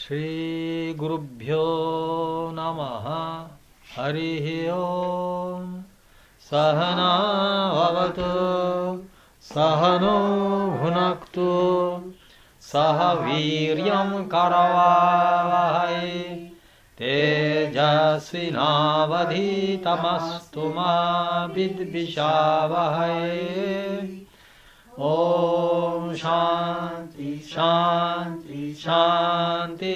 श्रीगुरुभ्यो नमः। हरिः ओम्। सहना भवतु, सहनो भुनक्तु, सह वीर्यं करवावहै, तेजस्विनावधीतमस्तु मा विद्विषावहै। ॐ शान्ति शान्ति शान्ति।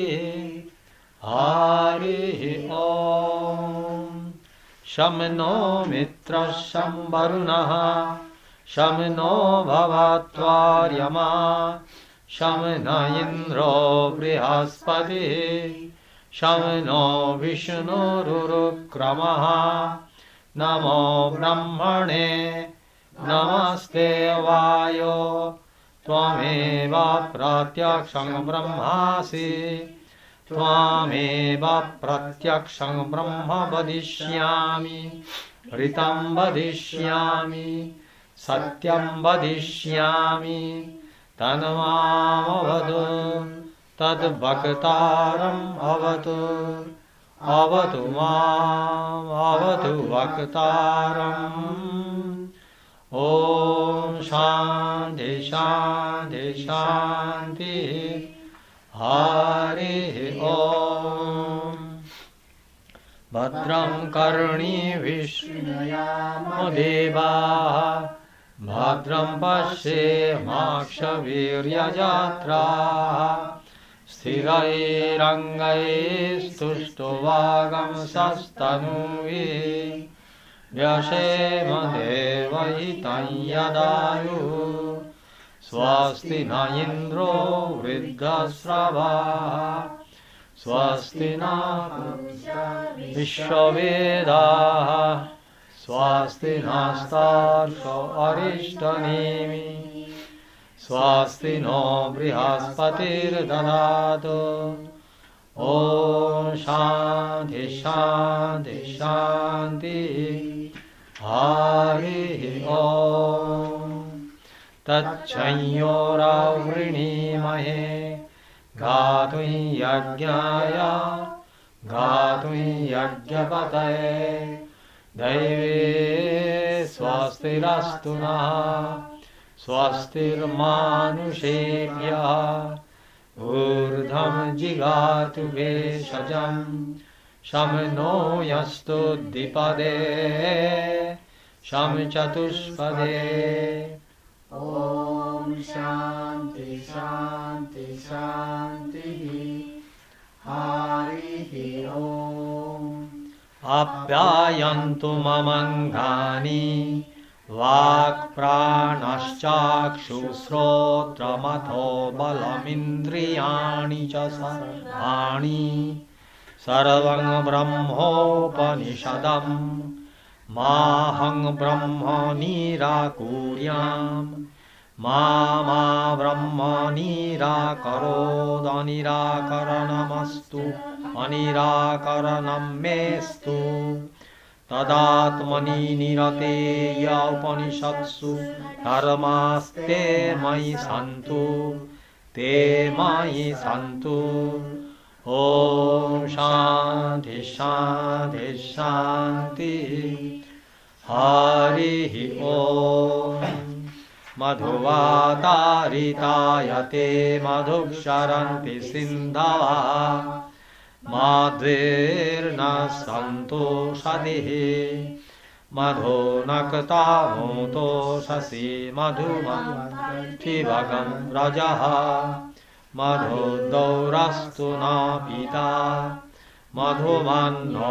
हरिः ॐ। शं नो मित्रः शं वरुणः, शं नो भवत्वार्यमा, शं न इन्द्रो बृहस्पतिः, शं नो विष्णुरुक्रमः। नमो ब्रह्मणे नमस्ते वायो, त्वमेव प्रत्यक्षं ब्रह्मासि, त्वमेव प्रत्यक्षं ब्रह्म वदिष्यामि, ऋतं वदिष्यामि, सत्यं वदिष्यामि। तन्मामवतु तद्भक्तारम् अवतु, अवतु माम् अवतु भक्तारम्। ॐ शान्ति शान्ति शान्ति। हरिः ॐ। भद्रं कर्णीभिः देवाः, भद्रं पश्येमाक्षवीर्यजत्राः, स्थिरैरङ्गैस्तुष्टुवागंसस्तनूभिः, व्यशेम देवहितं यदायुः। स्वस्ति न इन्द्रो वृद्धश्रवाः, स्वस्ति न विश्ववेदाः, स्वस्ति नस्तार्क्ष्यो अरिष्टनेमिः, स्वस्ति नो बृहस्पतिर्दधातु। ॐ शान्ति शान्ति शान्ति। हरिः ॐ। तच्छंयोरावृणीमहे गातुं यज्ञाय, गातुं यज्ञपतये। दैवे स्वस्तिरस्तु नः, स्वस्तिर्मानुषेभ्यः। ऊर्ध्वं जिगातु भेषजं, शं नो यस्तु द्विपदे, शं चतुष्पदे। ॐ शान्ति शान्ति शान्तिः। हरिः ॐ। आप्यायन्तु ममङ्गानि, वाक्प्राणश्चाक्षुश्रोत्रमथो बलमिन्द्रियाणि च सर्वाणि। सर्वं ब्रह्मोपनिषदं माहं ब्रह्म निराकुर्याम्। मा ब्रह्म निराकरोदनिराकरणमस्तु, अनिराकरणं मेस्तु। तदात्मनि निरतेय उपनिषत्सु धर्मास्ते मयि सन्तु, ते मयि सन्तु। ॐ शान्ति शान्ति शान्ति। हरिः ॐ। मधुवातारितायते मधुक्षरन्ति सिन्धवः, माध्वेर्न सन्तोषधिः। मधो नक्तामोतोषसि मधुमक्षिभगं रजः। मधुदौरस्तु न पिता, मधुमन्नो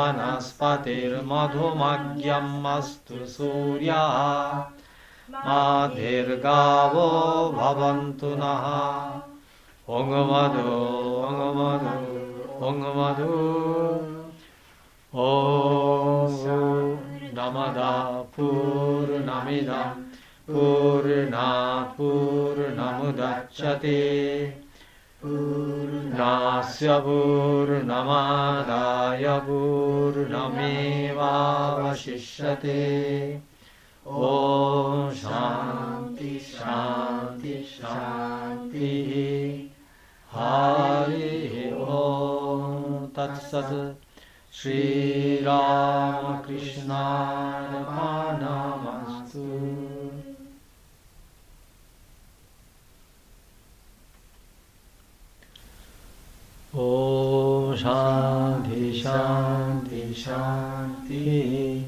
वनस्पतिर्मधुमज्ञम् अस्तु सूर्यः। माधिर्गावो भवन्तु नः। ॐ मधु ॐ नमदा पूर्णमिदं पूर्णात् पूर्णमुदच्यते, पूर्णस्य पूर्णमादाय पूर्णमेवावशिष्यते। ॐ शान्ति शान्ति शान्तिः। हरिः Tatsat Shri Rama Krishna Arpanamastu. Om Shanti Shanti Shanti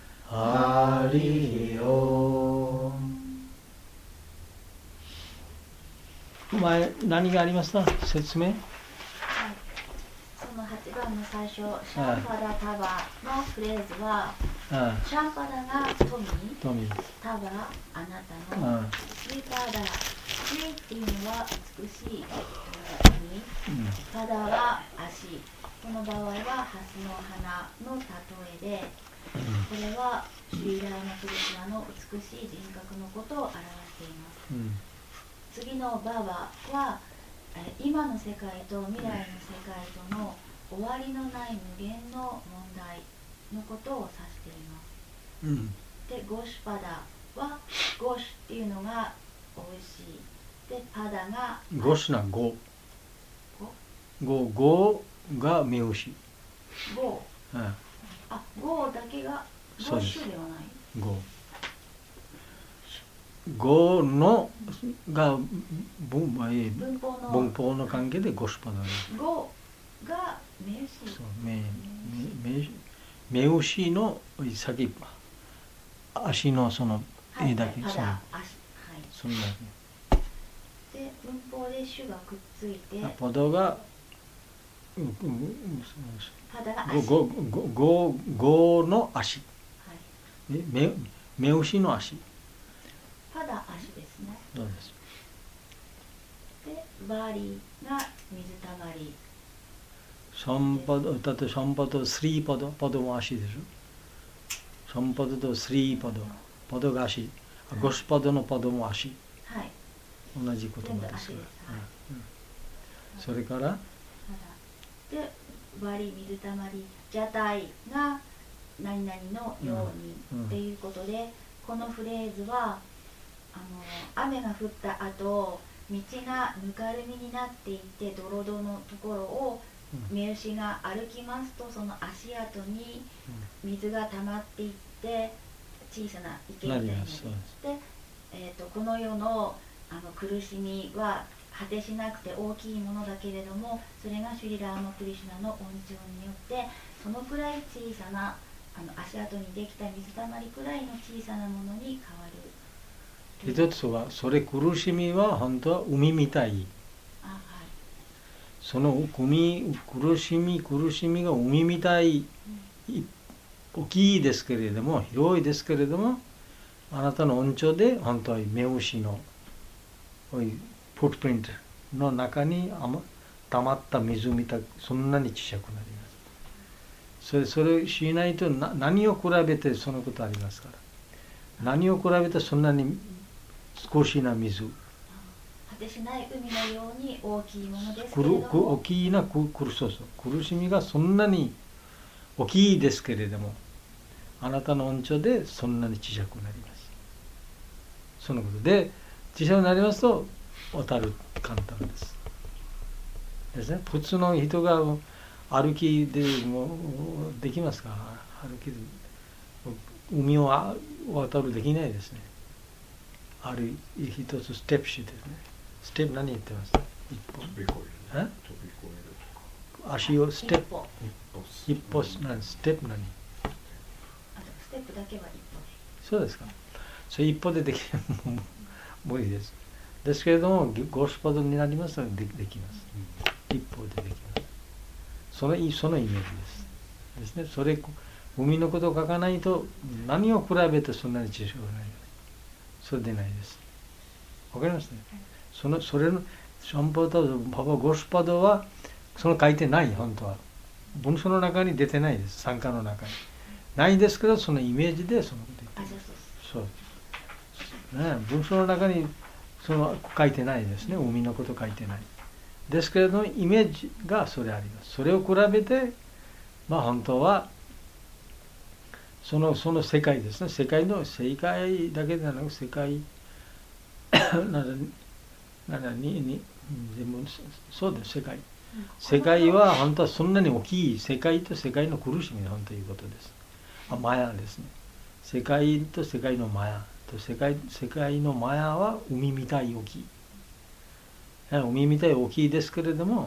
Hari Om。前何がありますか？説明？ その8番の最初、シャンパダタバのフレーズは、シャンパダが富、タバあなたの、シーパダ、シーっていうのは美しい意味、パダは足。この場合はハスの花の例えで、これはシュリーラーマクリシュナの美しい人格のことを表しています。次のバーバは今の世界と未来の世界との終わりのない無限の問題のことを指しています。で、ゴシュパダはゴシュっていうのが美味しい。で、パダがゴシュなゴが目牛。 ゴだけがゴシュではない。 語のが文法の関係でゴシュパダです。 語が目牛。 目牛の先足のその絵だけ、そんなで文法で主がくっついてパダが語の足、目牛の足。 パダ足ですね。 そうです。 で、バーリーが水たまり。 シャンパド、だってシャンパド、スリーパド、パドも足でしょ。シャンパドとスリーパド、パドが足。ゴシュパドのパドも足。 はい。 同じ言葉ですから。それからで、バーリー水たまり、ジャタイが何々のようにっていうことで、このフレーズは雨が降った後、道がぬかるみになっていってドロドロのところを目牛が歩きますと、その足跡に水が溜まっていって小さな池みたいになって、この世の苦しみは果てしなくて大きいものだけれども、それがシュリラーマクリシュナの恩情によってそのくらい小さな足跡にできた水たまりくらいの小さなものに変わる。 一つは、それ苦しみは本当は海みたい。その苦しみが海みたい、大きいですけれども、広いですけれども、あなたの恩寵で本当は目牛のフットプリントの中に溜まった水みたい、そんなに小さくなります。それしないと何を比べてそのことありますから。何を比べてそんなに少しな水。 果てしない海のように大きいものですけれども。 大きな苦しみがそんなに大きいですけれども、あなたの恩寵でそんなに小さくなります。そのことで、小さくなりますと、渡る簡単です。ですね。普通の人が歩きでもできますか？歩きで海を渡るできないですね。一つステップシーですね。ステップ何言ってます？一歩。飛び越えるとか。足をステップ。一歩何？ステップ何？ ステップだけは一歩で。 そうですか。それ一歩でできる無理です。ですけれども、ゴシュパドになりますとできます。一歩でできます。そのイメージですね。それ海のことを書かないと何を比べてそんなに小さくなります。それでないです。わかりますね。それのシャンパドとパパゴシュパドはその書いてない、本当は文章の中に出てないです。参加の中にないですけど、そのイメージでそのこと言ってます。そうね、文章の中にその書いてないですね。海のこと書いてないですけれども、イメージがそれあります。それを比べて本当はその世界ですね。世界だけではなく、世界全部そうです。世界世界は本当はそんなに大きい世界と世界の苦しみが本当ということです。マヤですね。世界と世界のマヤと世界のマヤは海みたい大きい。海みたい大きいですけれども、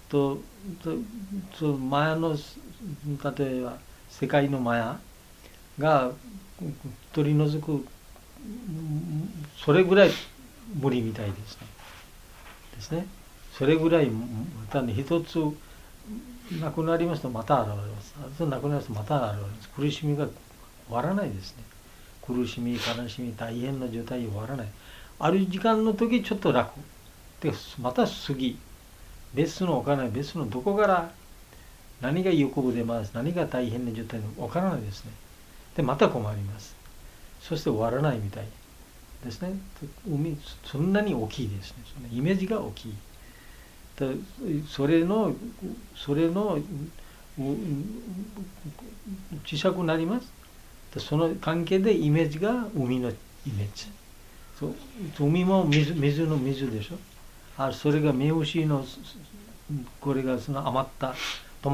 マヤの例えば世界のマヤが取り除くそれぐらい無理みたいですね。それぐらい一つなくなりますとまた現れます。あとなくなりますとまた現れます。苦しみが終わらないですね。苦しみ、悲しみ、大変な状態終わらない。ある時間の時ちょっと楽で、また次別のお金、別のどこから何が欲望出ます、何が大変な状態で分からないですね。でまた困ります。そして終わらないみたいですね。そんなに大きいですね。そのイメージが大きい。それの小さくなります。その関係でイメージが海のイメージ。海も水の水でしょ。それが目牛のこれがその余った溜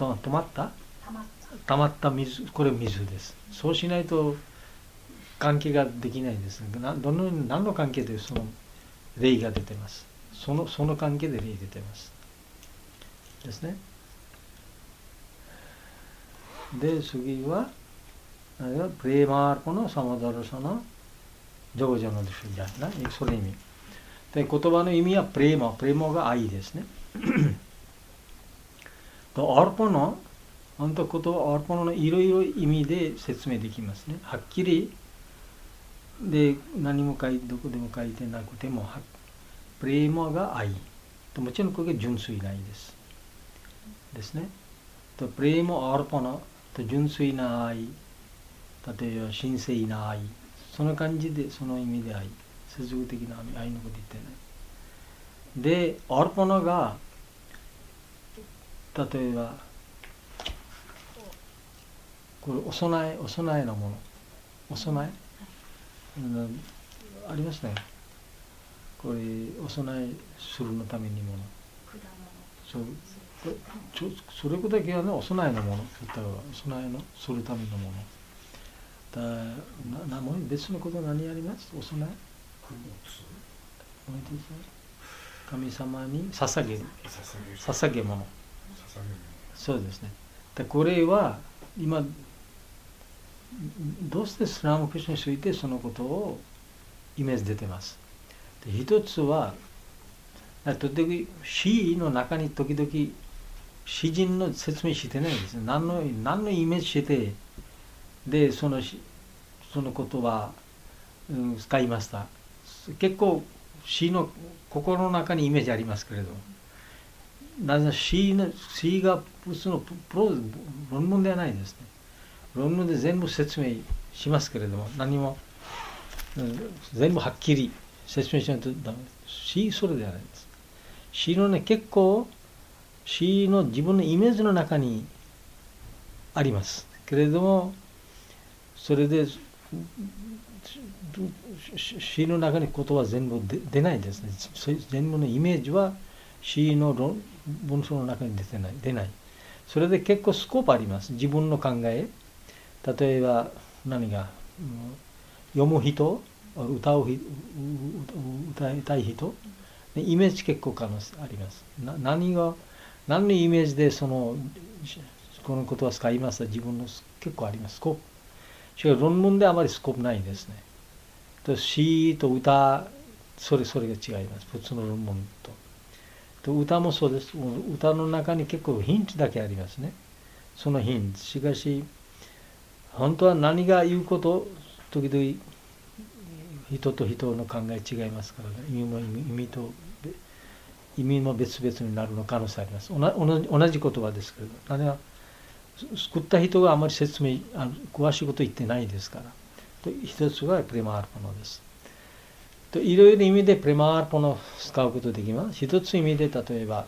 まった水、これ水です。そうしないと関係ができないです。何の関係でその霊が出てます。その関係で霊出てますですね。で次はプレーマーポのサマダルサのジョゴジャノディシュジャーな、それ意味で、言葉の意味はプレーマが愛ですね。とアルポの本当言葉アルポのいろいろ意味で説明できますね。はっきりで何もどこでも書いてなくてもプレーマが愛と、もちろんこれが純粋な愛ですね。とプレーマアルポのと純粋な愛、例えば神聖な愛、その感じでその意味で愛、世俗的な愛のこと言ってない。でアルポナが例えばこれお供えのもの、お供え、ありますね。これお供えするのためにもの、それだけはね、お供えのもの、お供えのするためのもの。別のこと何あります？お供え、神様に捧げ物。そうですね。でこれは今どうしてスラムクリシュナについてそのことをイメージ出てます。で一つは時々詩の中に時々詩人の説明してないですね。何のイメージしてでその言葉、使いました。結構詩の心の中にイメージありますけれど、なぜ詩が普通の論文ではないですね。論文で全部説明しますけれども、何も、全部はっきり説明しないとダメです。詩それではないです。詩のね、結構詩の自分のイメージの中にありますけれども、それで詩の中に言葉は全部出ないですね。全部のイメージは詩の文章の中に出ない。それで結構スコープあります。自分の考え、例えば何が読む人、歌いたい人、イメージ結構可能性あります。何のイメージでこの言葉を使いますか、自分の結構あります。スコープ。しかし論文であまりスコープないですね。詩と歌、それが違います。普通の論文と。歌もそうです。歌の中に結構ヒントだけありますね。そのヒント。しかし、本当は何が言うこと、時々人と人の考え違いますからね。意味も別々になるの可能性あります。同じ言葉ですけれど、何が作った人があまり説明、詳しいこと言ってないですから。一つがプレマーポノです。いろいろ意味でプレマーポノを使うことできます。一つ意味で例えば、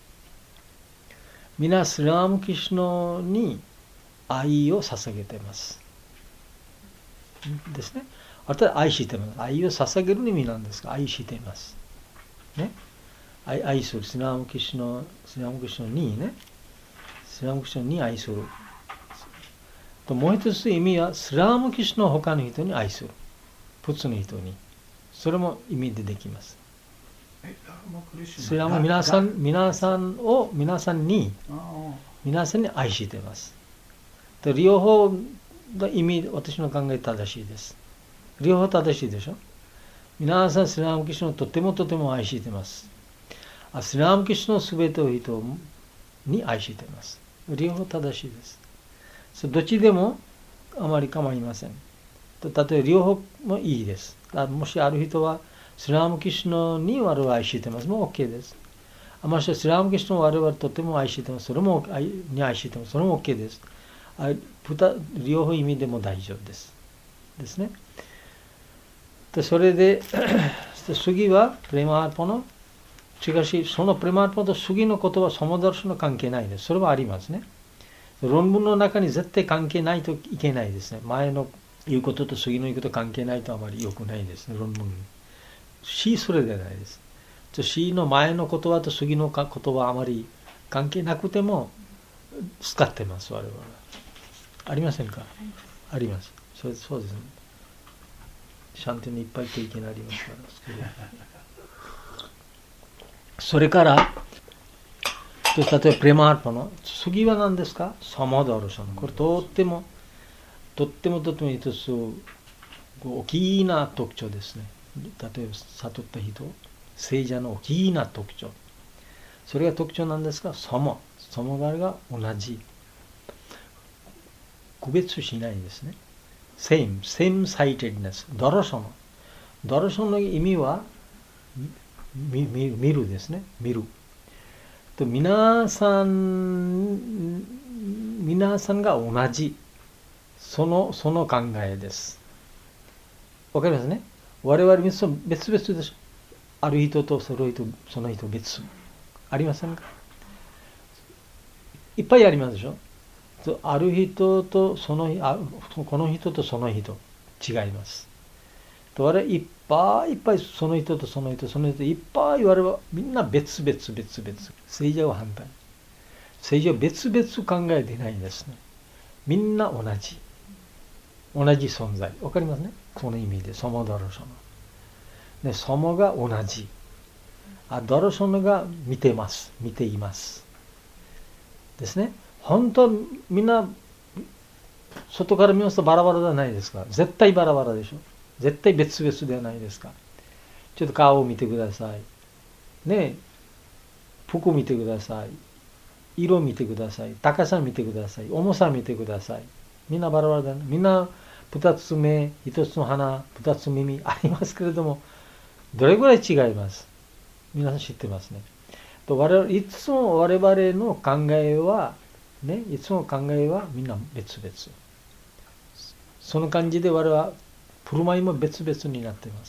皆スラムキシュナに愛を捧げています。ですね。あとは愛しています。愛を捧げる意味なんですが、愛しています。ね。 愛する。スリラムキシュナにね、スリラムキシュナに愛する。ともう一つ意味は、スリラムキシュナの他の人に愛する。普通の人に。それも意味でできます。スリラム皆さんに愛しています。と両方の意味、私の考え正しいです。両方正しいでしょ。皆さん、スリラムキシュナをとても愛しています。スリラムキシュナのすべての人に愛しています。両方正しいです。どっちでもあまり構いません。例えば両方もいいです。もしある人はスリラムキシュナに我々愛しています。もう OK です。もしスリラムキシュナを我々とても愛しています。それも愛しています。それも OK です。両方意味でも大丈夫です。ですね。それで次はプレマーパの、しかしそのプレマーパと次のことはサマダルシャの関係ないです。それはありますね。論文の中に絶対関係ないといけないですね。前の言うことと次の言うこと関係ないとあまり良くないですね、論文に。C それでないです。C の前の言葉と次の言葉はあまり関係なくても使ってます、我々は。ありませんか？あります。そうですね。シャンティにいっぱい経験ありますから。それから、例えばプレマーパの次は何ですか？サマダルシャン。これとっても一つ大きな特徴ですね。例えば悟った人、聖者の大きな特徴。それが特徴なんですが、サマダルが同じ。区別しないんですね。same sightedness。ダラシャンの意味は見るですね。見る。と皆さんが同じ。その考えです。わかりますね。我々別々でしょ。ある人とその人別。ありませんか？いっぱいありますでしょ。ある人とこの人とその人違います。我々いっぱいその人とその人いっぱい我々はみんな別々。聖者は反対。聖者は別々考えてないんですね。みんな同じ存在。わかりますね。この意味でサマダルシャナ。サマが同じ。ダルシャナが見ています。ですね。本当はみんな外から見ますとバラバラではないですか。絶対バラバラでしょ。絶対別々ではないですか。ちょっと顔を見てください。ね、服見てください。色見てください。高さ見てください。重さ見てください。みんなバラバラだね。みんな2つ目、1つの鼻、2つ耳ありますけれども、どれぐらい違います。皆さん知ってますね。いつも我々の考えは、いつも考えはみんな別々。その感じで我々は振る舞いも別々になっています。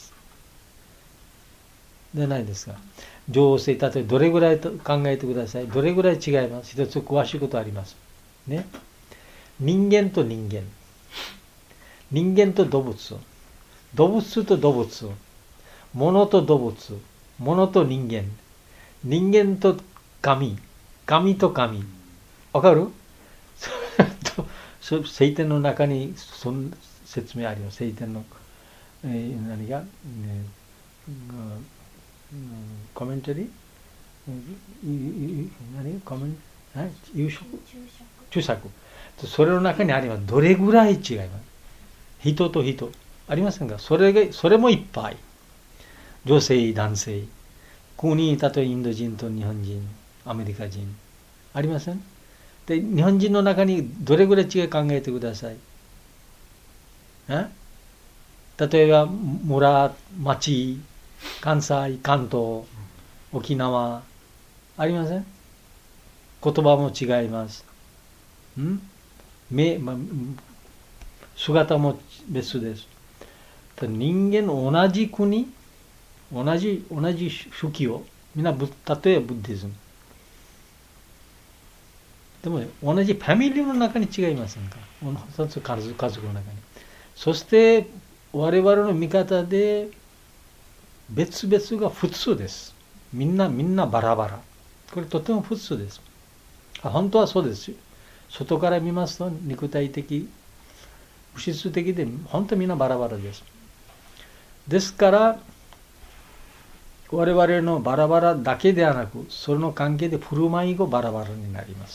でないですか。情勢、例えばどれぐらいと考えてください。どれぐらい違います。一つ詳しいことあります。ね。人間と人間。人間と動物。動物と動物。物と動物。物と人間。人間と神。神と神。わかる？聖典の中にその説明あります。聖典の、何が、コメンタリー注釈。それの中にあります。どれぐらい違います。人と人。ありませんか？それもいっぱい。女性、男性。国、例えばインド人と日本人、アメリカ人。ありません？で、日本人の中にどれぐらい違い考えてください。例えば、村、町、関西、関東、沖縄、ありません？言葉も違います。姿も別です。人間の同じ国、同じ宗教、みんな例えばブッディズム。でも、同じファミリーの中に違いませんか？家族の中に。そして、我々の見方で別々が普通です。 みんなバラバラ。これとても普通です。本当はそうですよ。外から見ますと肉体的、物質的で本当にみんなバラバラです。ですから我々のバラバラだけではなく、その関係で振る舞いがバラバラになります。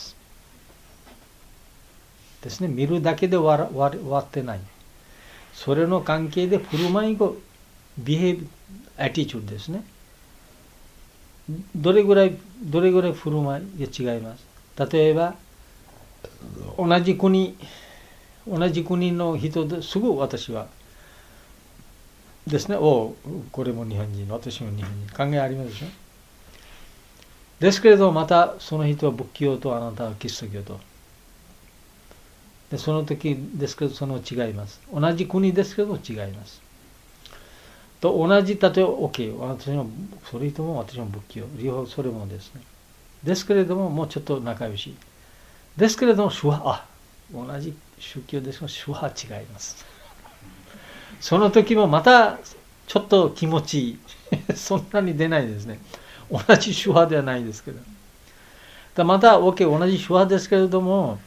ですね。見るだけで終わってない。それの関係で振る舞いがビヘイアティチュードですね。どれぐらい振る舞いが違います。例えば同じ国の人ですぐ私はですね、これも日本人、私も日本人、考えありますでしょ。ですけれどまたその人は仏教とあなたはキリスト教と。でその時ですけどその違います。同じ国ですけど違います。と同じ、例えば OK、私もそれとも私も仏教、両方それもですね。ですけれどももうちょっと仲良し。ですけれども宗派、同じ宗教ですが宗派違います。その時もまたちょっと気持ちいいそんなに出ないですね。同じ宗派ではないですけど。また OK、同じ宗派ですけれども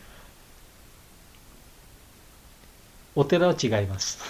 お寺は違います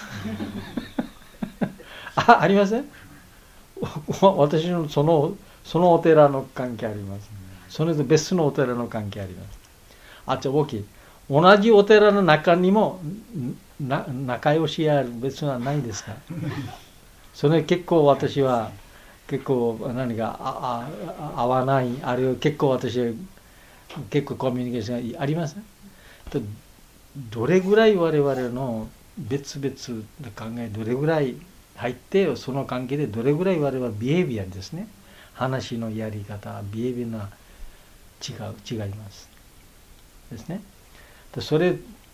ありません？私のそのお寺の関係あります。それと別のお寺の関係あります。じゃあ OK、同じお寺の中にも仲良しや別はないですか？それ結構私は何か合わない、あるいは結構私は結構コミュニケーションがありません？どれぐらい我々の別々の考えどれぐらい入ってその関係でどれぐらい我々はビヘイビアですね、話のやり方ビヘイビアが違いますですね。それ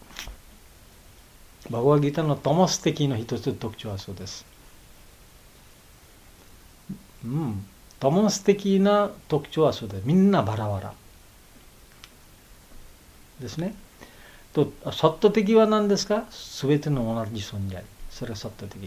バガヴァギータのトモス的な一つの特徴はそうです。トモス的な特徴はそうです。みんなバラバラですね。とサット的は何ですか？すべての同じ存在。それはサット的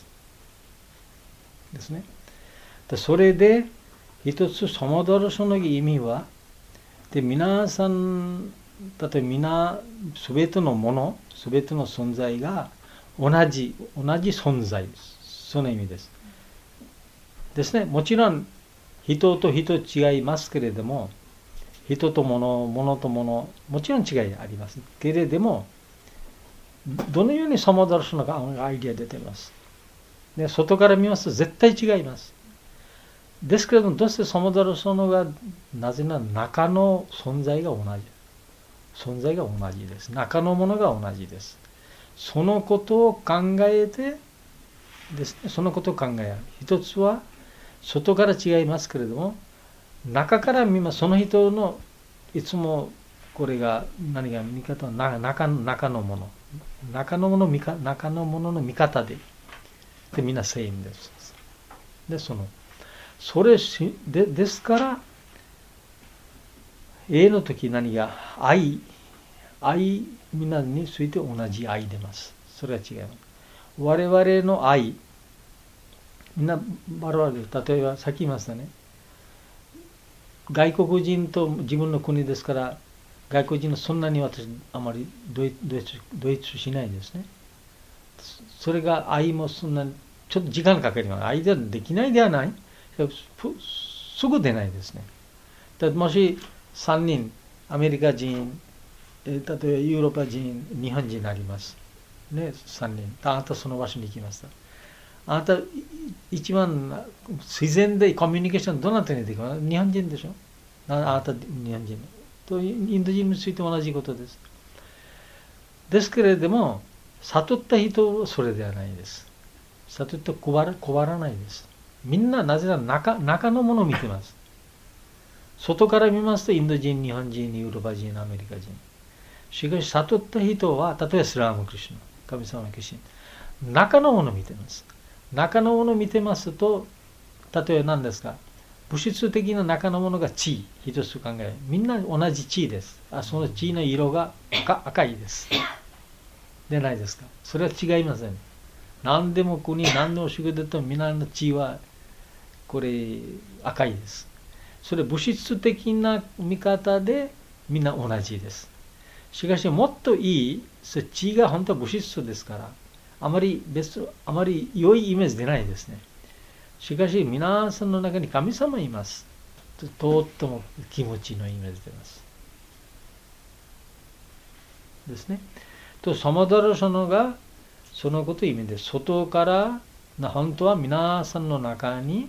ですね。それで一つサマダラシャの意味はで皆さん例えばすべてのものすべての存在が同じ存在です。その意味ですね。もちろん人と人違いますけれども、人と物、物と物、もちろん違いありますけれども、どのようにサマダラシャのアイディア出ています。で外から見ますと絶対違います。ですけれどもどうしてサマダラシャのがなぜなら中の存在が同じです。中のものが同じです。そのことを考えてですね、そのことを考える。一つは外から違いますけれども、中から見ます。その人のいつもこれが何が見方は中のものの見方でみんなセイムです。でそれですからA の時何が愛みんなについて同じ愛出ます。それは違います。我々の愛みんなバラバラです。例えばさっき言いましたね、外国人と自分の国ですから外国人のそんなに私あまりドイツしないですね。それが愛もそんなにちょっと時間かかります。愛ではできないではない、すぐ出ないですね。もし3人アメリカ人、例えばヨーロッパ人、日本人になりますね。3人あなたその場所に行きました。あなた一番自然でコミュニケーションどなたにできます？日本人でしょ。あなた日本人とインド人について同じことです。ですけれども悟った人はそれではないです。悟った配らないです。みんななぜなら中のものを見てます。外から見ますとインド人、日本人、ヨーロッパ人、アメリカ人。しかし悟った人は例えばスラームクリシュナ、神様の化身、中のものを見てます。中のものを見てますと、例えば何ですか？物質的な中のものが地位、一つ考える。みんな同じ地位です。その地位の色が赤いです。でないですか？それは違いません。何でも国、何でも主義でとみんなの地位はこれ赤いです。それ物質的な見方でみんな同じです。しかしもっといい、地が本当は物質ですから、あまり良いイメージ出ないですね。しかし皆さんの中に神様います。とっても気持ちのイメージ出ます。ですね。と、サマダラシャナがそのことを意味です。外から本当は皆さんの中に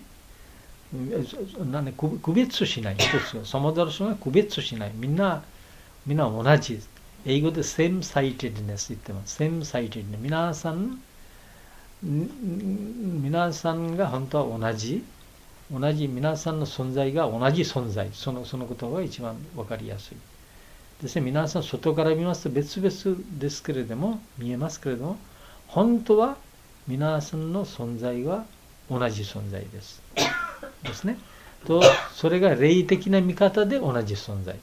区別しない。サマダラシャナが区別しない。みんな同じです。英語で same sightedness 言ってます。same sightedness。皆さんが本当は同じ皆さんの存在が同じ存在。そのことが一番わかりやすい。ですね、皆さん外から見ますと別々ですけれども、見えますけれども、本当は皆さんの存在は同じ存在です。ですね。と、それが霊的な見方で同じ存在。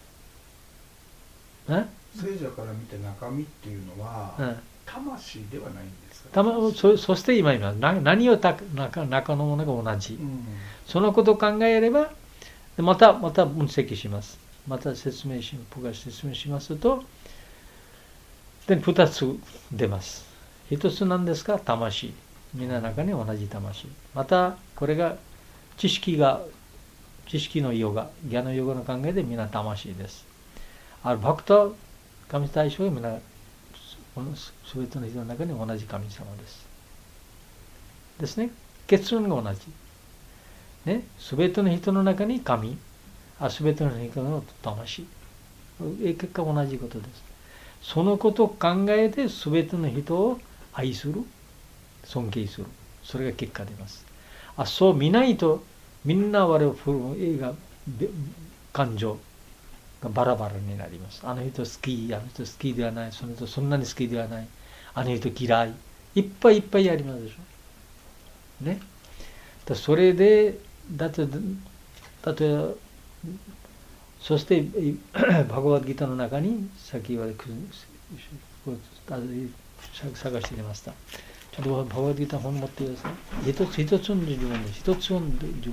聖者から見て中身っていうのは、魂ではないんですか？ そして今何を中のものが同じ。そのことを考えれば、また分析します。また僕が説明しますと、2つ出ます。1つなんですか？魂。みんなの中に同じ魂。また、これが知識のヨガ、ギャのヨガの考えでみんな魂です。バクタ、神対象がみんな、すべての人の中に同じ神様です。ですね。結論が同じ。ね。すべての人の中に神。すべての人の魂。結果同じことです。そのことを考えてすべての人を愛する、尊敬する。それが結果出ます。そう見ないと、みんな我々感情がバラバラになります。あの人好き、あの人好きではない、その人そんなに好きではない、あの人嫌い。いっぱいいっぱいありますでしょ。ね。それで、例えば、そしてバガバッドギータの中に先ほど探してきました。ちょっとバガバッドギータの本持ってください。一つの自分です。一つの自分。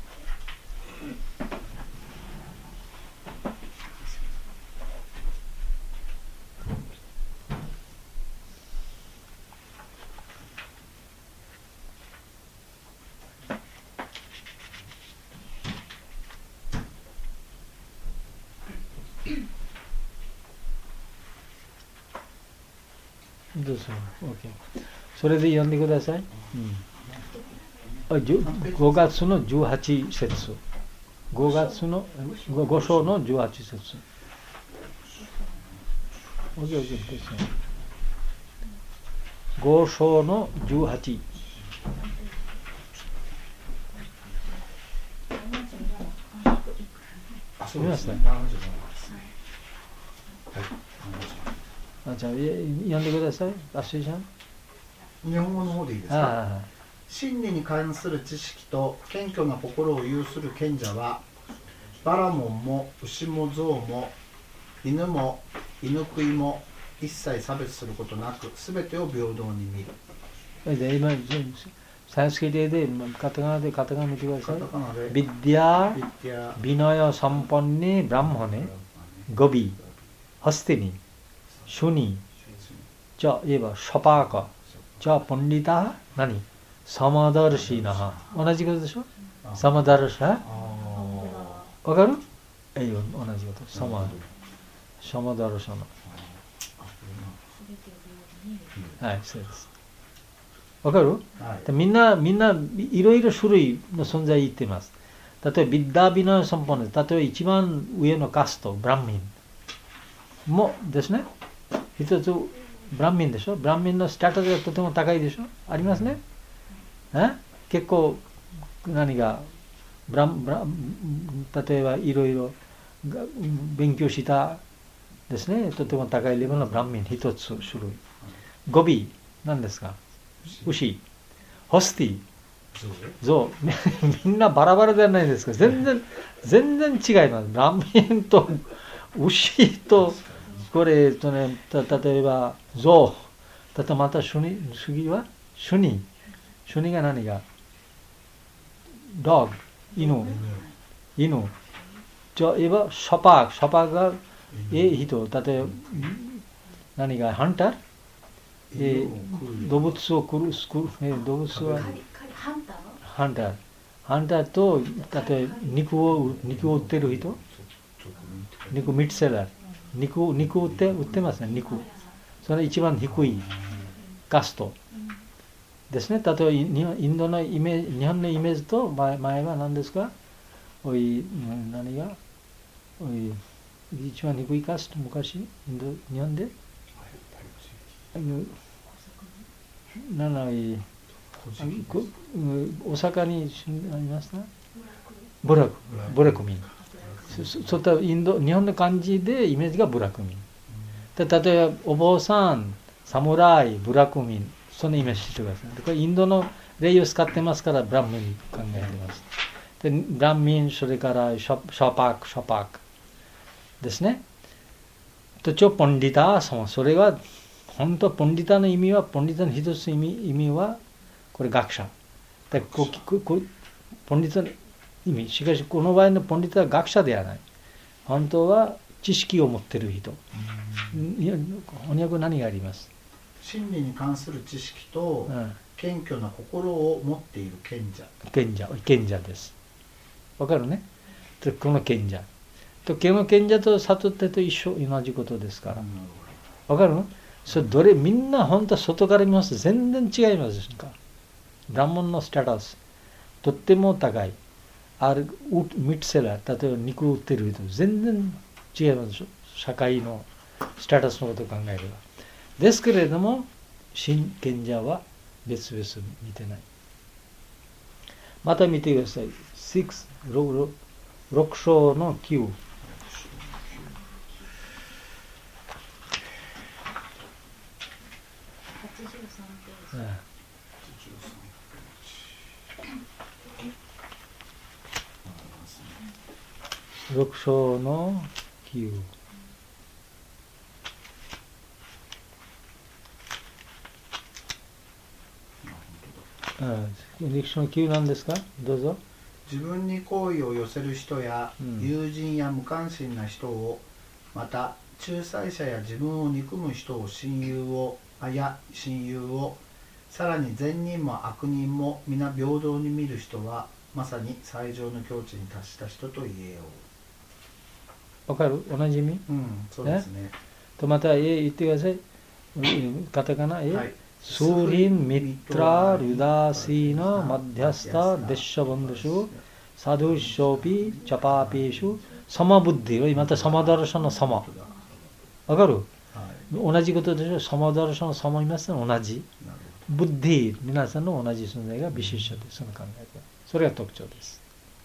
どうぞ。OK。それで読んでください。5月の18節。5章の18節。OK ですね。5章の18。読みますね。じゃあ読んでください。アシーちゃん。 日本語の方でいいですか？真理に関する知識と謙虚な心を有する賢者は、バラモンも牛も象も犬も犬食いも一切差別することなく、すべてを平等に見る。 今サンスクリトでカタカナ見てください。ビッディア、ビナヤサンパンネ、ブラムハネ、ゴビ、ハスティニ、シュニ、じゃあ言えばシャパーカ、じゃあポンリタ、何サマダルシーナ。同じことでしょ？サマダルシャ。わかる？同じこと。サマダルシャナ。はい、そうです。わかる？みんないろいろ種類の存在言っています。例えばビッダービナーサンポン、例えば一番上のカスト、ブランミンもですね。一つブランミンでしょ。ブランミンのスタートがとても高いでしょ。ありますね。結構何が例えばいろいろ勉強したですね、とても高いレベルのブランミン一つ種類。ゴビ何ですか？牛、ホスティ、象。みんなバラバラじゃないですか。全然違います。ブランミンと牛とこれとね、例えば象、また次はシュニが何が dog、犬。じゃあ、言えば、シャパーが、人、例えば、何が、ハンター、動物を食う、動物は、ハンターと、例えば、肉を売ってる人、ミットセラー、肉売ってますね、肉。それ一番低いカストですね。例えば、インドのイメージ、日本のイメージと前は何ですか？何が一番低いカスト、昔、日本で大阪に住んでありますか？ブラック民。そういった日本の漢字でイメージがブラック民。例えば、お坊さん、侍、ブラック民、そのイメージしてください。これインドの例を使ってますから、ブラック民考えてます。でブラック民、それからシャパークですね。とちょポンディター、それは、本当ポンディタの意味は、ポンディタの一つ意味は、これ学者。でポンディタの意味、しかしこの場合のポンディタは学者ではない。本当は知識を持っている人。翻訳何があります？ 真理に関する知識と、謙虚な心を持っている賢者です。わかるね？この賢者。この賢者と悟ってと同じことですから。わかるの？それみんな本当は外から見ますと全然違いますか。ブラモンのステータス、とっても高い。ミットセラー、例えば肉を売ってる人、全然違います。社会のステータスのことを考えれば。ですけれども、真賢者は別々見てない。また見てください。6章の9。6章の9。6章の9なんですか？どうぞ。 自分に好意を寄せる人や、友人や無関心な人を、また仲裁者や自分を憎む人を親友を、さらに善人も悪人も皆平等に見る人は、まさに最上の境地に達した人と言えよう。わかる？同じ意味？ そうですね。 とまた言ってください。カタカナスーリンミトラルダシーナマディアスタデッシャバンドシュサドゥショピチャパーピーシュサマブッディ。またサマダルシャのサマ。わかる？同じことでしょ。サマダルシャのサマいますね。同じ。ブッディ、皆さんの同じ存在がビシッシャです。その考え方。それが特徴です。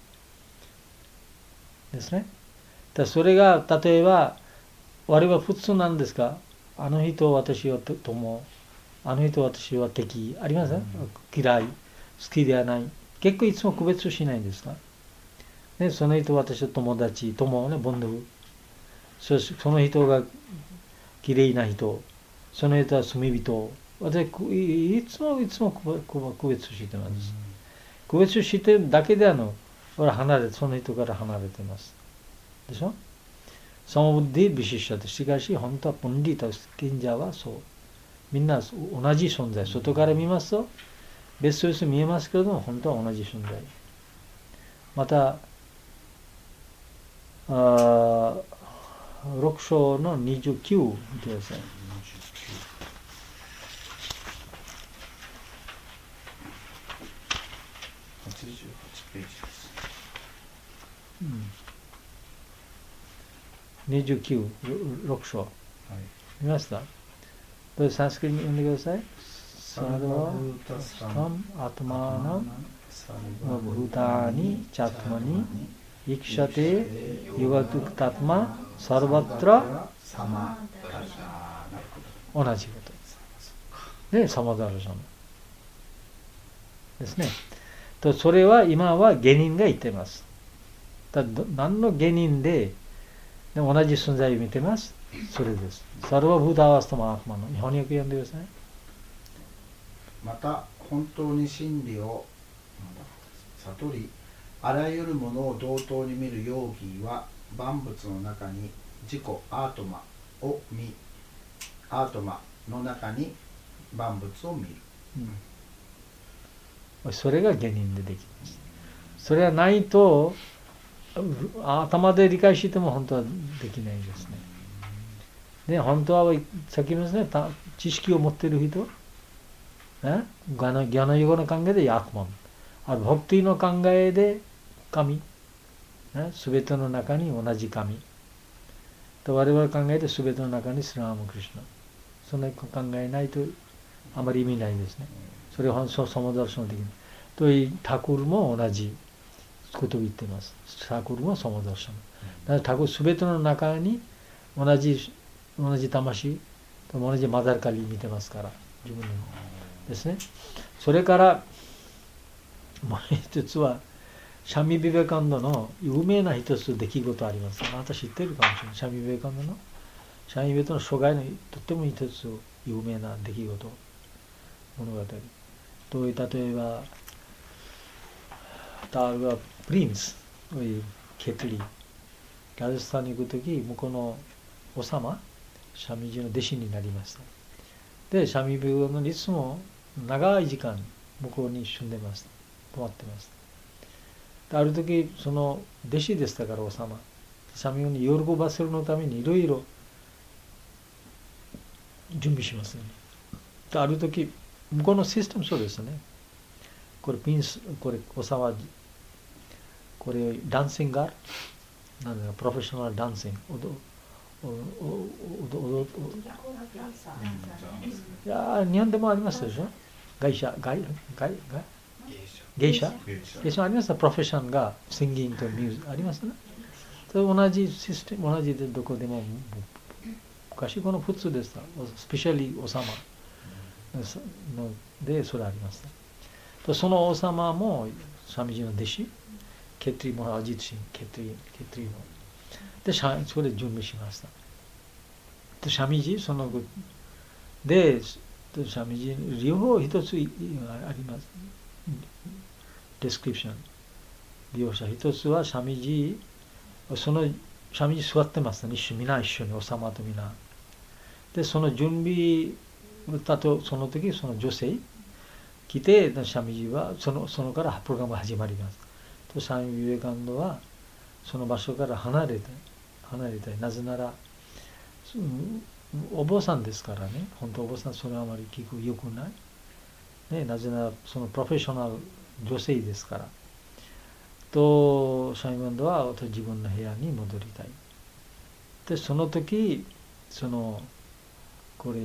ですね。それが例えば我々は普通なんですか？あの人私は友、あの人私は敵ありますね。嫌い、好きではない。結構いつも区別しないんですか？ね、その人私は友達、友ね、ボンド。その人がきれいな人、その人は罪人。私いつも区別してます。区別してるだけでその人から離れてます。でしょ？サマブッディビシッシャです。しかし、本当はポンディタ、賢者はそう。みんな同じ存在。外から見ますと、別々に見えますけれども、本当は同じ存在。また、6章の29見てください。 88ページです。 29、6章。見ました？どうぞサンスクリット読んでください。サルバブータスタムアトマナムブーターニチャトマニイクシャテユガトゥクタトマサルバトラサマ同じことでサマダラジャムですね。とそれは今は下人が言っています。何の下人で同じ存在を見てます。それです。サルバブーダーワスタマアーマの日本訳読んでください。 また本当に真理を悟りあらゆるものを同等に見るヨーギーは万物の中に自己アートマを見、アートマの中に万物を見る、 それが下人でできます。それはないと頭で理解しても本当はできないですね。で本当はさっき言いましたね、知識を持っている人、ギャナヨガの考えでヤークマン、あるバクティの考えで神、すべての中に同じ神。我々考えてすべての中にスリラーマクリシュナ。そんな考えないとあまり意味ないですね。それはサマダルシャナ的に。というタクルも同じことを言っています。タクルもサマダルシャナ。だからタクルすべての中に同じ魂、同じマダルカリ見てますから、自分のですね。それからもう一つは、シャミ・ビベカンドの有名な一つ出来事あります。あなた知ってるかもしれない。シャミ・ビベカンドの生涯のとっても一つ有名な出来事、物語。例えば、プリンス、ケトリ、ラジスタンに行くとき、向こうの王様、シャミジの弟子になりました。で、シャミ・ビベカンドいつも長い時間、向こうに住んでました。泊まってました。ある時その弟子でしたから王様、シャミに喜ばせるのためにいろいろ準備しますね。ある時向こうのシステムそうですね。これピンス、これ王様、これダンシングがある、なんだかプロフェッショナルダンシング、いや日本でもありますでしょ。芸者ありますね。プロフェッションがシンギングとミュージックありますね。同じシステム、同じでどこでも昔この普通でした。スペシャリー王様でそれあります。その王様もシャミジの弟子、ケトリもアジットシン、ケトリのでそれで準備しました。でシャミジそのでシャミジ両方一つあります。デスクリプション描写一つはシャミジ、そのシャミジ座ってますね。皆一緒に王様と皆で、その準備だとその時その女性来て、シャミジはそのからプログラムが始まります。とシャミビベカンドはその場所から離れたい。なぜならお坊さんですからね。本当お坊さんそれはあまり聞くよくないね。なぜならそのプロフェッショナル女性ですから。とシャミバンドは自分の部屋に戻りたい。でその時これ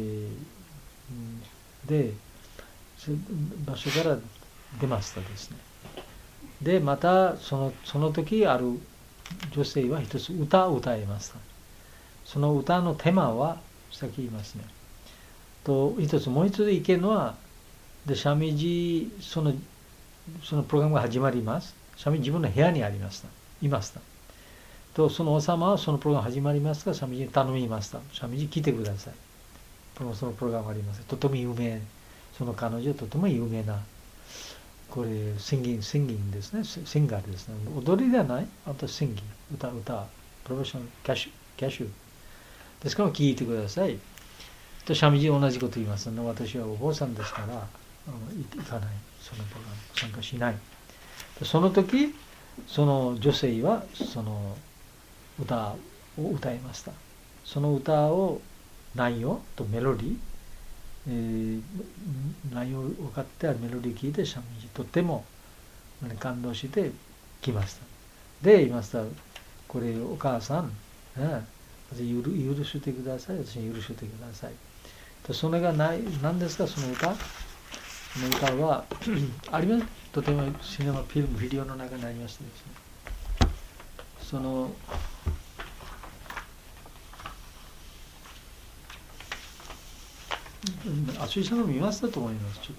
で場所から出ましたですね。でまたその時ある女性は一つ歌を歌いました。その歌のテーマはさっき言いますね。ともう一つ意見はでシャミジそのプログラムが始まります。シャミジ自分の部屋にいました。とその王様はそのプログラム始まりますからシャミジに頼みました。シャミジ来てください。そのプログラムがあります。とても有名、その彼女とても有名なこれシンギングですね。シンガーですね。踊りではない、あとシンギング、歌、プロフェッショナルキャシュですから聞いてください。とシャミジ同じこと言いますね。私はお坊さんですから行かない、そのプログラム参加しない。その時その女性はその歌を歌いました。その歌を内容とメロディー、内容を分かってあるメロディーを聞いてシャミジとても感動してきました。で言いました。これお母さん、許してください。私に許してください。それが何ですか、その歌はあります。とてもシネマフィルムビデオの中にありましたですね。厚井さんも見ましたと思います。ちょっと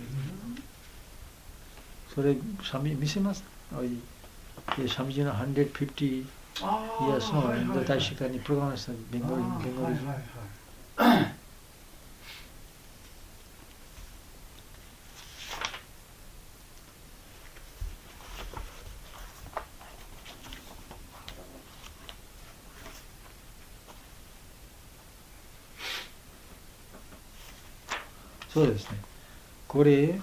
それ見せます。シャミジの150 years のインド大使館にプログラムしたベンゴリ人。 そうですね。これ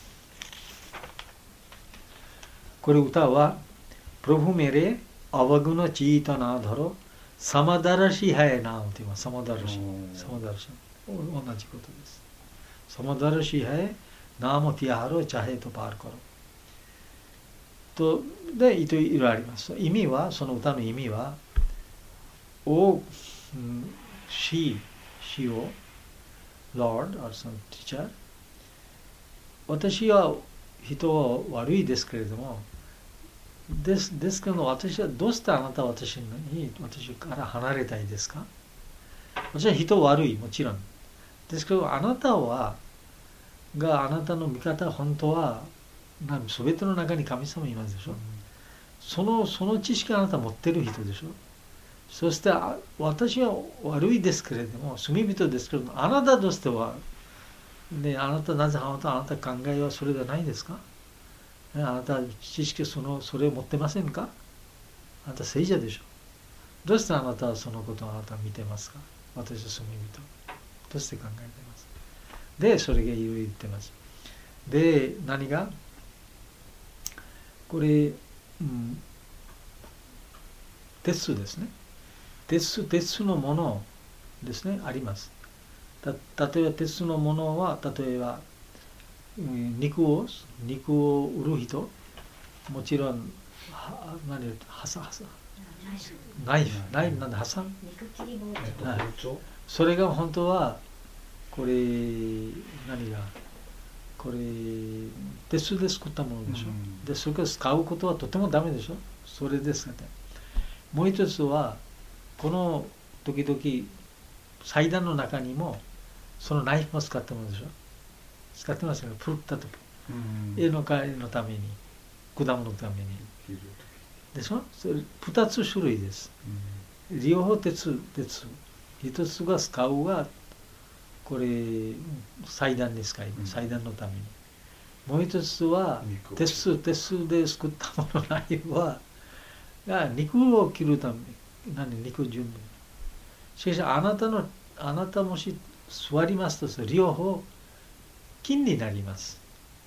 歌は、プロフメレ、アワグナチータナダロ、サマダラシハエナウと言います。サマダラシ。サマダラシ。同じことです。サマダラシハエ、ナーモティアハロ、チャヘとパーカロ。と、で、いろいろあります。意味は、その歌の意味は、sheを、Lord or some teacher、私は人は悪いですけれども、ですけど私はどうしてあなたは私から離れたいですか？私は人悪い、もちろん。ですけどあなたがあなたの味方、本当は全ての中に神様いますでしょ。その知識あなた持ってる人でしょ。そして私は悪いですけれども、罪人ですけれども、あなたとしては、ね、なぜあなた考えはそれではないですか？あなた知識それを持ってませんか？あなた聖者でしょ。どうしてあなたはそのことをあなたは見てますか？私は罪人。どうして考えてます？で、それがいろいろ言ってます。で、何がこれ、鉄ですね。鉄のものですね、あります。例えば鉄のものは、例えば肉を売る人、もちろんナイフなんで挟む、それが本当はこれ鉄で作ったものでしょ。でそれを使うことはとてもダメでしょ。それですね。もう一つはこの時々祭壇の中にもそのナイフも使ったものでしょ。使ってますよね。振った時、絵の代わりのために、果物のためにでしょ。それ2つ種類です。両方鉄。一つが使うがこれ祭壇に使います。祭壇のために。もう一つは鉄で作ったもの、ナイフは肉を切るために、肉準備。しかしあなたもし座りますと両方金になります。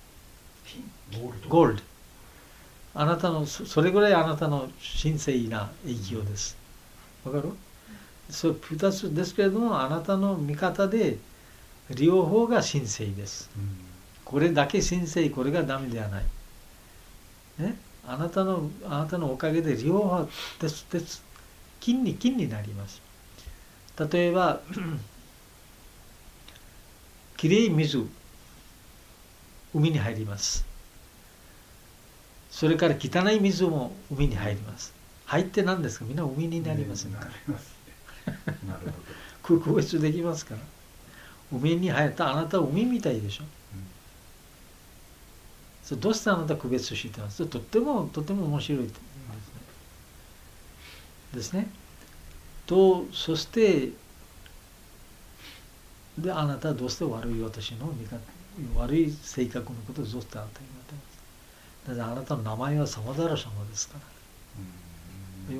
ゴールド。あなたのそれぐらいあなたの神聖な影響です。わかる？それ2つですけれども、あなたの見方で両方が神聖です。これだけ神聖、これがダメではない。ね、あなたのおかげで両方金になります。例えばきれい水、海に入ります。それから汚い水も海に入ります。入って何ですか？みんな海になりませんか？なるほど。区別できますから。海に入ったあなたは海みたいでしょ。それどうしてあなた区別してます？とっても面白いですね。そしてであなたはどうして悪い私の悪い性格のことをどうしてあなたに言ってます。だってあなたの名前はサマダラシャマですから。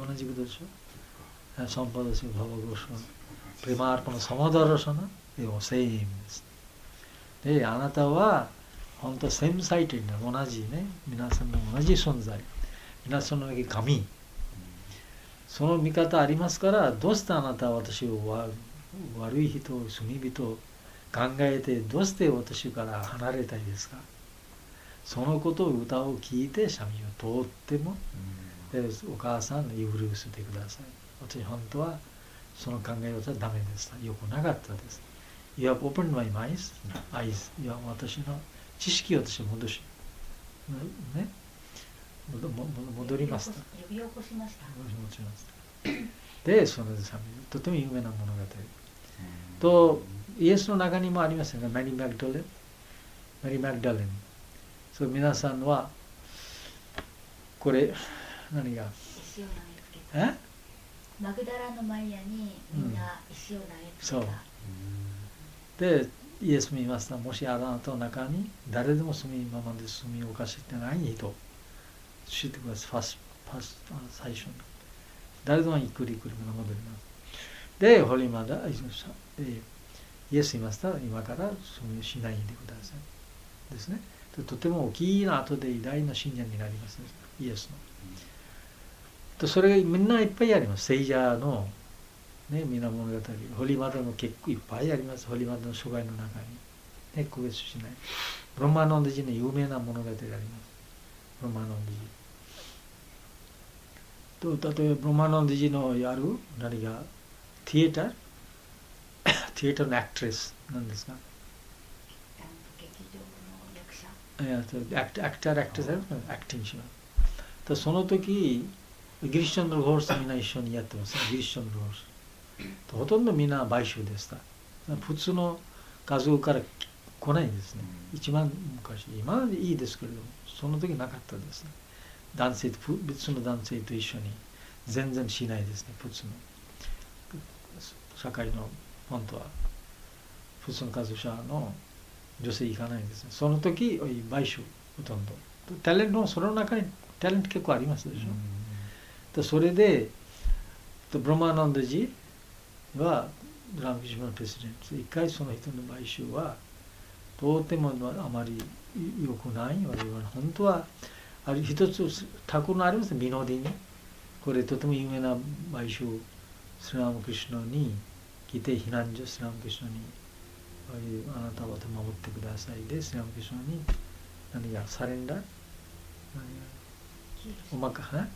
同じことでしょ。サンパダシババゴシャプリマーパのサマダラシャナでもセイムです。であなたは本当セムサイトに同じね、皆さんの同じ存在、皆さんの神、その見方ありますから、どうしてあなたは私を悪い人、罪人を考えてどうして私から離れたいですか？そのことを歌を聞いてシャミを通っても、お母さん許してください。私本当はその考え方はダメでした。よくなかったです。You have opened my eyes. 私の知識を私は戻し、ね、戻りました。 呼び起こしました。 で、そのとても有名な物語。と、イエスの中にもありますよね。マリー・マグダレン。そう、皆さんは、これ、何が石を投げつけた。マグダラのマリアにみんな石を投げつけた。そう。 で、イエスも言いました。もしあなたの中に誰でも今まで罪を犯してない人、知ってください。最初に。誰でもゆっくり戻ります。で、ホリマダ、 イエスいましたら今からそうしないでくださいですね。とても大きな後で偉大な信者になります、イエスの。とそれがみんないっぱいあります。聖者の、ね、皆物語、ホリマダの結構いっぱいあります。ホリマダの諸外の中に、ね、区別しない。ブロマノンド寺の有名な物語があります。ブロマノンド寺。と例えばブロマノンド寺のやる何がティエターのアクトレスなんですか。アクターアクティングします。とその時ギリシャンのゴースとみんな一緒にやってますね。ギリシャンのゴースほとんどみんな買収でした。普通の数から来ないんですね。一番昔、今はいいですけれども、その時なかったですね。男性と別の男性と一緒に全然しないですね。普通の社会の本当は普通の家族者の女性行かないんですね。その時買収ほとんど。タレントのその中にタレント結構ありますでしょ。とそれでブラマナンダジはラムキシマのプレジデント一回その人の買収はとてもあまり良くない。本当はある一つタコのありますね。ミノディにこれとても有名な買収スラムキシナに来て避難所スラムキシナにあなたは守ってくださいでスラムキシナに何がサレンダーおまかは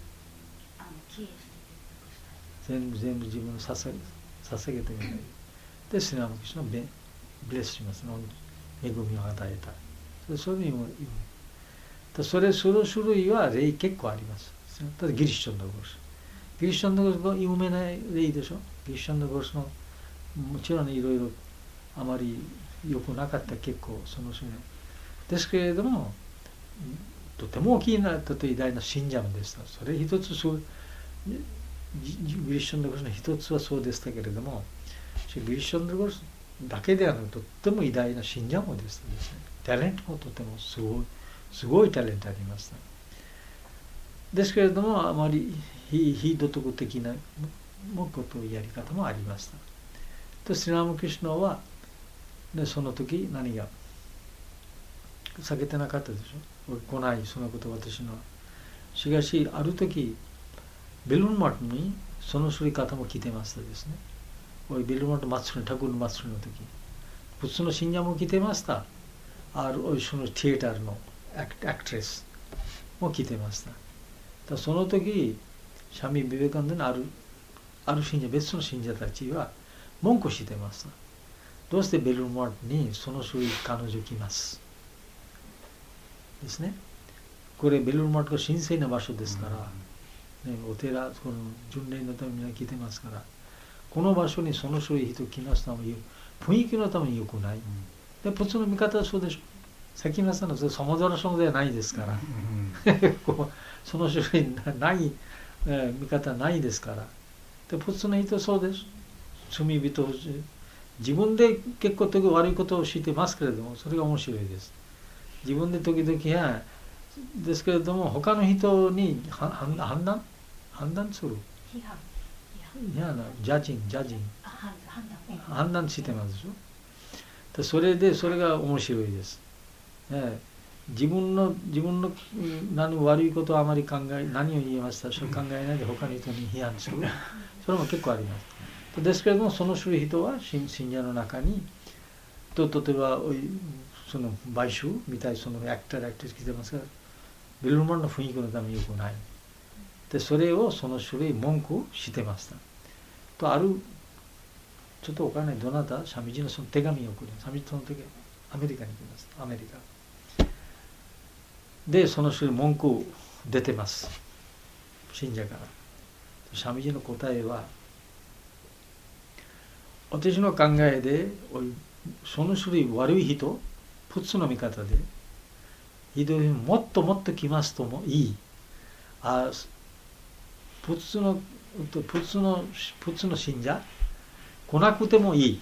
全部自分を捧げてみないでスラムキシナをブレスしますね。恵みを与えたそういう意味もその種類は例結構あります。ただギリシャンのゴースギリシャンのゴースが有名な例でしょ。ギリシャンのゴースのもちろんいろいろあまり良くなかった結構その種類ですけれどもとても大きなとて偉大な信者でした。それ一つそうギリシャンのゴースの一つはそうでしたけれどもギリシャンのゴースだけではなくとっても偉大な信者もですね。タレントもとてもすごいタレントありました。ですけれどもあまり非道徳的なことをやり方もありました。とスリラムキシュナは、ね、その時何が避けてなかったでしょ。来ないそのこと私の。しかしある時ベルンマートにそのすり方も来てましたですね。ベルンマート祭りタクルの祭りの時普通の信者も来てました。そのティエターのアクトレスも来てました。その時シャミ・ビベカンドのある信者別の信者たちは文句してました。どうしてベルマートにその種類彼女来ますですね。これベルマートが神聖な場所ですから、ね、お寺この巡礼のために来てますからこの場所にその種類人来ますのは雰囲気のために良くない。で普通の見方はそうでしょ。さっき言いましたのはサマドラ書ではないですからその種類ない、見方はないですからで普通の人はそうです。罪人自分で結構時悪いことをしてますけれどもそれが面白いです。自分で時々はですけれども他の人に判断するジャッジン判断してますでしょ。でそれが面白いです。自分の何悪いことをあまり何を言いましたそれ考えないで他の人に批判するそれも結構あります。ですけれどもその種類人は信者の中に例えばその買収みたいそのアクター来てますがベルマンの雰囲気のために良くないでそれをその種類文句してましたとあるちょっとお金どなたシャミジのその手紙を送るシャミジその時アメリカに行きますアメリカでその種類文句出てます信者からシャミジの答えは私の考えでその種類悪い人普通の見方でひどいもっともっと来ますともいい普通の信者来なくてもいい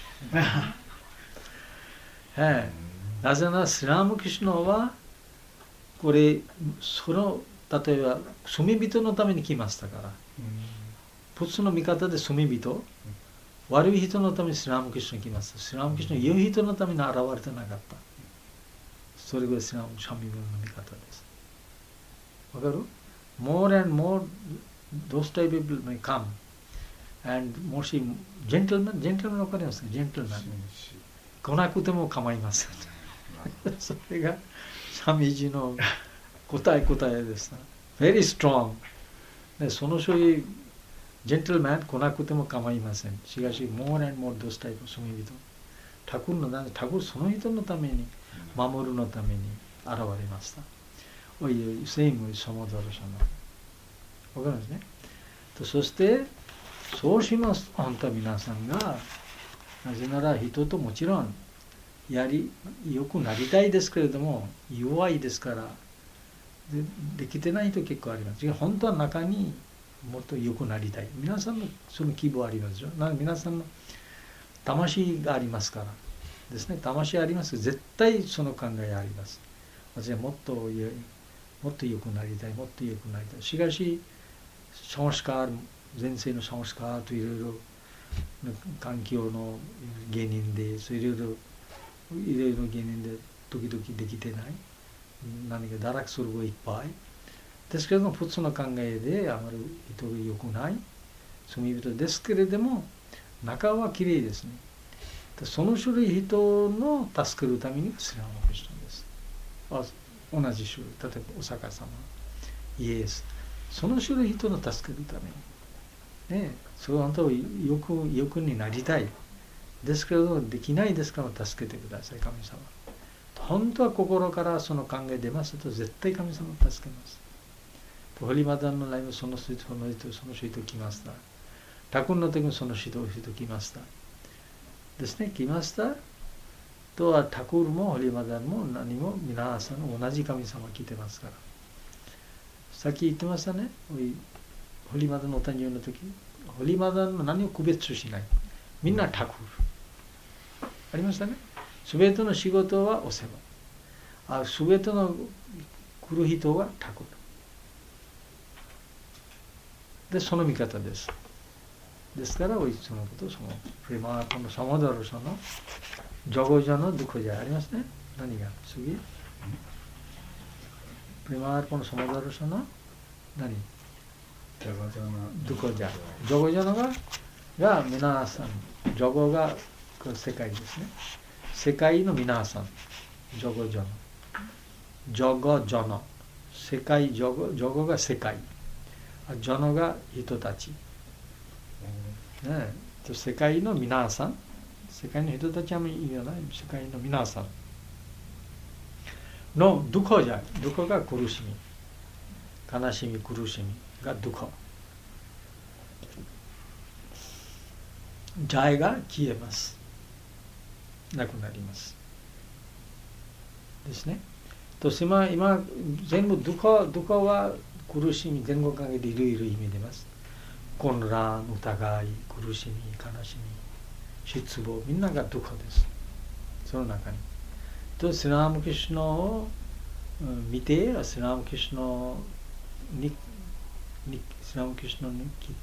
なぜならスラムキシュナはこれ例えば罪人のために来ましたから普通の見方で罪人悪い人のためにスリラムクリシュナ来ます。スリラムクリシュナ良い人のために現れてなかった。それがスリラムシャミ文の見方です。わかる？ More and more those type of people may come and mostly gentlemen わかりますか？ gentlemen 来なくても構いません。それがシャミジの答えです。Very strong。でその種類ジェントルマン来なくても構いません。しかし、more and more those type of その人。タクルその人のために、守るのために現れました。おい、セイム、ソモドロシャナ。わかるんですね。そして、そうします。本当は皆さんが、なぜなら人ともちろん、よくなりたいですけれども、弱いですから、できてないと結構あります。本当は中に、もっと良くなりたい。皆さんのその希望ありますよ。皆さんの魂がありますからですね。魂あります。絶対その考えあります。私はもっと良くなりたい。もっと良くなりたい。しかし、サンスカー、前世のサンスカーといろいろ環境の原因で、いろいろ原因で時々できてない。何か堕落する子いっぱい。ですけれども、普通の考えであまり人が良くない罪人ですけれども、中はきれいですね。その種類人の助けるためにスリラムクリシュナです。同じ種類、例えばお釈迦様、イエス、その種類人の助けるために、ね、それは本当はよくになりたい。ですけれども、できないですから助けてください、神様。本当は心からその考え出ますと、絶対神様を助けます。ホリマダンのライブその人来ました。タクンの時もその人来ました。ですね、来ました。とはタクルもホリマダンも何も皆さん同じ神様来てますから。さっき言ってましたね。ホリマダンのお誕生日の時、ホリマダンの何を区別しない。みんなタクル。ありましたね。すべての仕事はお世話。すべての来る人はタクル。で、その見方です。ですから、そのこと、そのプレマーパのサマダルサのジョゴジャのドゥコジャありますね。何が次プレマーパのサマダルサの何ドゥコジャ。ジョゴジャのが皆さん、ジョゴが世界ですね。世界の皆さん、ジョゴジャの。ジョゴジャの。世界、ジョゴが世界。ジョノが人たち、ね、世界の皆さん、世界の人たちは意味がない、世界の皆さんのドゥコじゃ、ドゥコが苦しみ、悲しみ、苦しみがドゥコ。ジャイが消えます。なくなります。ですね。と今全部ドゥコは苦しみ、前後関係でいろいろ意味出ます。混乱、疑い、苦しみ、悲しみ、失望、みんながドゥカです。その中に。と、スリラムクリシュナを見て、スリラムクリシュナに、スリラムクリシュナ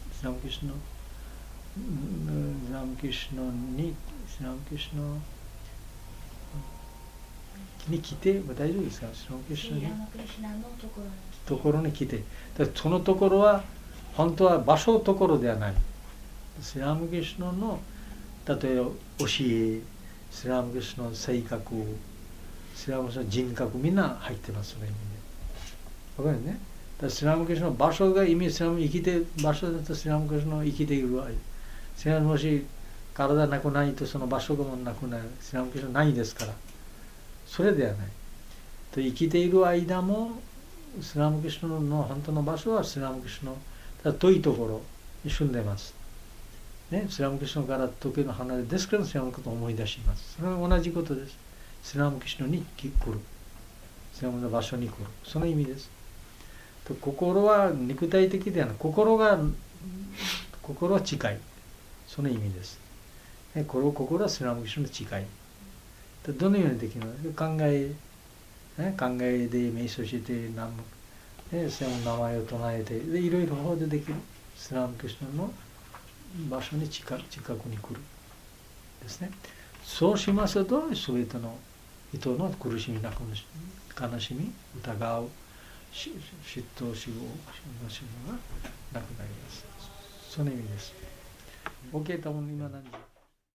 に来て、大丈夫ですか？スリラムクリシュナのところに来て、そのところは本当は場所のところではない。スリラムクリシュナの例えば教え、スリラムクリシュナの性格、スリラムクリシュナの人格、みんな入ってます、その意味で。わかるね？スリラムクリシュナの場所が意味、スリラム生きてる場所だとスリラムクリシュナの生きている場合、スリラムもし体なくないとその場所がもなくなる、スリラムクリシュナないですから。それではない。と生きている間もスリラムクリシュナの本当の場所はスリラムクリシュナの遠いところに住んでます。ね、スリラムクリシュナから時計の離れですけど、スリラムのことを思い出します。それは同じことです。スリラムクリシュナに来る。スリラムの場所に来る。その意味です。と心は肉体的ではない。心は近い。その意味です。ね、心はスリラムクリシュナの近い。どのようにできるのか、考えで瞑想して、その名前を唱えて、いろいろ方法でできる。スリラムクリシュナの場所に近くに来るですね。そうしますと全ての人の苦しみ、悲しみ、疑う、嫉妬、死後の死後がなくなります。その意味です。OK、多分今何時？